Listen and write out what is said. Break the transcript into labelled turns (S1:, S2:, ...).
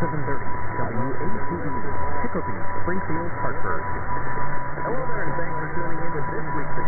S1: 730 WATE, Chicopee, Springfield, Hartford.
S2: Hello there, and thanks for tuning in to this week's